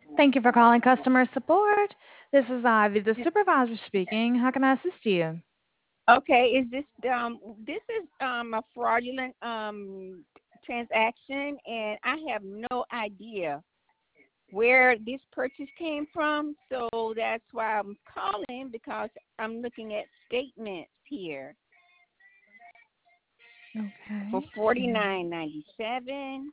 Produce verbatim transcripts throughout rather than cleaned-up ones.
Thank you for calling customer support. This is Ivy, the supervisor speaking. How can I assist you? Okay, is this um this is um a fraudulent um transaction, and I have no idea where this purchase came from, so that's why I'm calling because I'm looking at statements here for Okay. forty nine ninety seven.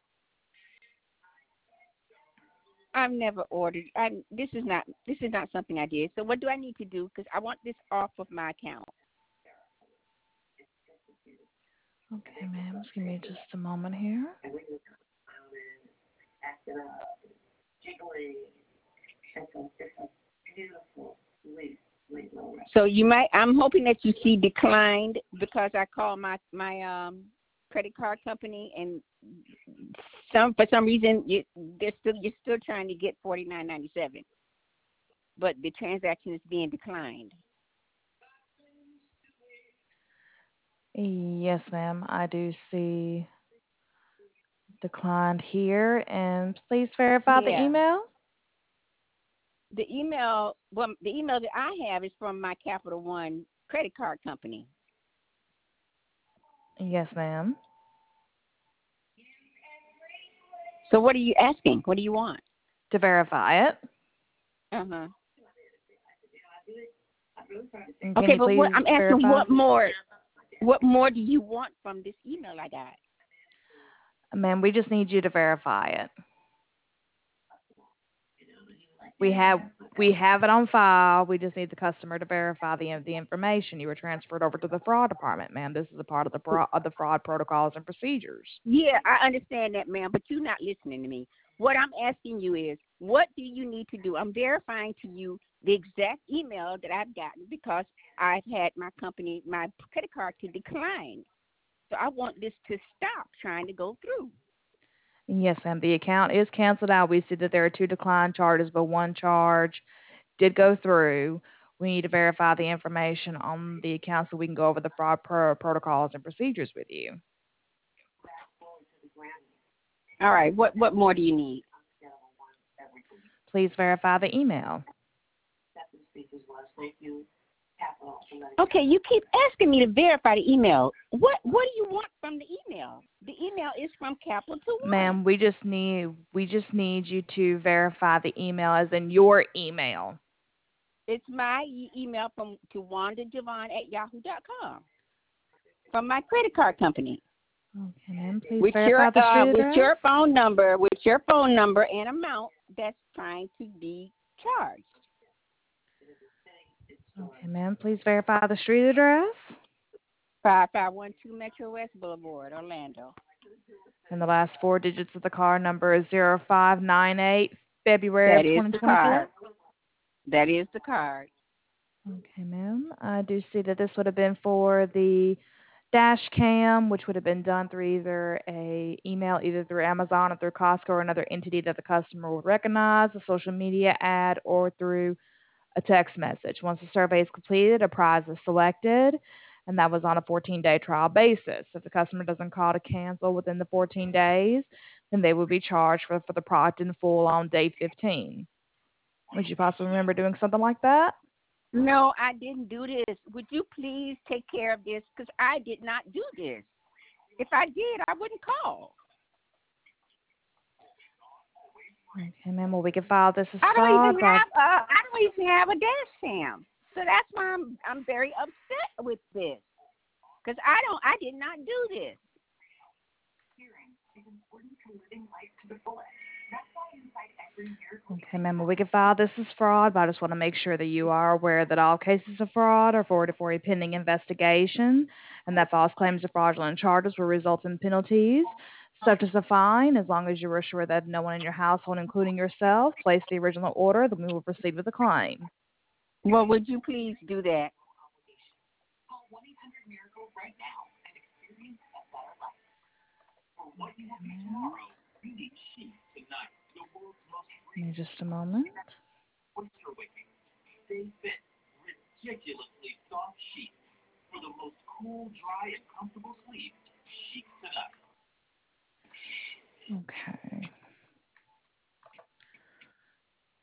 I've never ordered. I this is not this is not something I did. So what do I need to do? Because I want this off of my account. Okay, ma'am. Just give me just a moment here. So you might. I'm hoping that you see declined because I called my my um credit card company, and some for some reason you they're still you're still trying to get forty nine ninety seven, but the transaction is being declined. Yes, ma'am. I do see declined here. And please verify the Yeah, email. the email. Well, the email that I have is from my Capital One credit card company. Yes, ma'am. So what are you asking? What do you want? To verify it. Uh huh. And can Okay, you but what please I'm asking, verify? what more? What more do you want from this email I got? Ma'am, we just need you to verify it. We have we have it on file. We just need the customer to verify the the information. You were transferred over to the fraud department, ma'am. This is a part of the pro, of the fraud protocols and procedures. Yeah, I understand that, ma'am, but you're not listening to me. What I'm asking you is, what do you need to do? I'm verifying to you the exact email that I've gotten because I've had my company, my credit card to decline. So I want this to stop trying to go through. Yes, ma'am. The account is canceled out. We see that there are two declined charges, but one charge did go through. We need to verify the information on the account so we can go over the fraud pro- protocols and procedures with you. All right, what what more do you need? Please verify the email. Okay, you keep asking me to verify the email. What what do you want from the email? The email is from Capital One. Ma'am, we just need we just need you to verify the email as in your email. It's my e- email from to Wanda Javon at yahoo dot com from my credit card company. Okay, ma'am. Please With your verify the uh street with address. your phone number, with your phone number and amount that's trying to be charged. Okay, ma'am. Please verify the street address. Five five one two Metro West Boulevard, Orlando. And the last four digits of the card number is zero five nine eight, February That of is twenty the twenty-four. card. That is the card. Okay, ma'am. I do see that this would have been for the dash cam, which would have been done through either a email, either through Amazon or through Costco or another entity that the customer would recognize, a social media ad, or through a text message. Once the survey is completed, a prize is selected, and that was on a fourteen-day trial basis. If the customer doesn't call to cancel within the fourteen days, then they will be charged for, for the product in full on day fifteen. Would you possibly remember doing something like that? No, I didn't do this. Would you please take care of this? Because I did not do this. If I did, I wouldn't call. Okay, ma'am. Well, we can file this as I don't even fraud. But have a I don't even have a dash cam. So that's why I'm I'm very upset with this. Because I don't I did not do this. okay, ma'am. Well, we can file this as fraud. But I just want to make sure that you are aware that all cases of fraud are forwarded for a pending investigation, and that false claims of fraudulent charges will result in penalties, such as a fine. As long as you are sure that no one in your household, including yourself, placed the original order, then we will proceed with the claim. Well, would you please do that? Give me just a moment. Okay.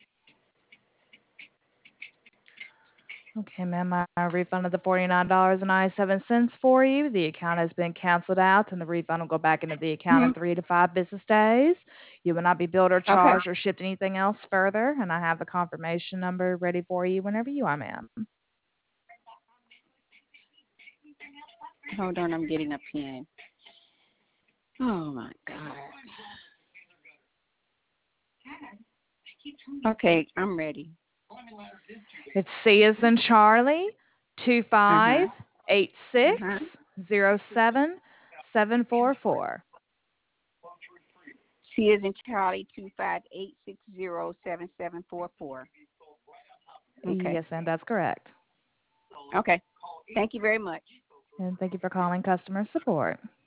Okay, ma'am, I I refunded the forty-nine dollars and ninety-seven cents for you. The account has been canceled out, and the refund will go back into the account in Mhm. three to five business days. You will not be billed or Okay. charged or shipped anything else further, and I have the confirmation number ready for you whenever you are, ma'am. Hold on, I'm getting a pen. Oh my God. Okay, I'm ready. It's C as in Charlie, two Uh five huh. eight Uh six huh. zero seven seven four four. C is in Charlie, two five eight six zero seven seven four four. Okay. Yes, ma'am, that's correct. Okay. Thank you very much. And thank you for calling customer support.